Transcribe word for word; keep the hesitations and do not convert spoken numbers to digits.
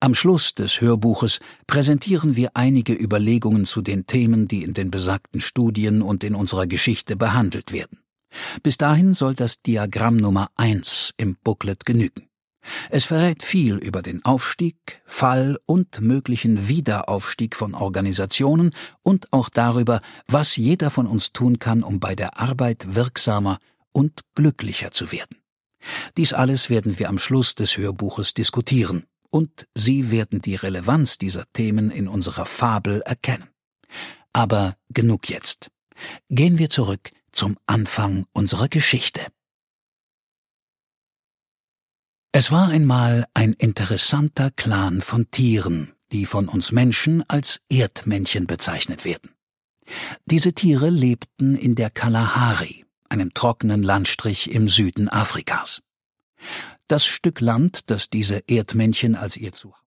Am Schluss des Hörbuches präsentieren wir einige Überlegungen zu den Themen, die in den besagten Studien und in unserer Geschichte behandelt werden. Bis dahin soll das Diagramm Nummer eins im Booklet genügen. Es verrät viel über den Aufstieg, Fall und möglichen Wiederaufstieg von Organisationen und auch darüber, was jeder von uns tun kann, um bei der Arbeit wirksamer und glücklicher zu werden. Dies alles werden wir am Schluss des Hörbuches diskutieren, und Sie werden die Relevanz dieser Themen in unserer Fabel erkennen. Aber genug jetzt. Gehen wir zurück zum Anfang unserer Geschichte. Es war einmal ein interessanter Clan von Tieren, die von uns Menschen als Erdmännchen bezeichnet werden. Diese Tiere lebten in der Kalahari, einem trockenen Landstrich im Süden Afrikas. Das Stück Land, das diese Erdmännchen als ihr Zuhause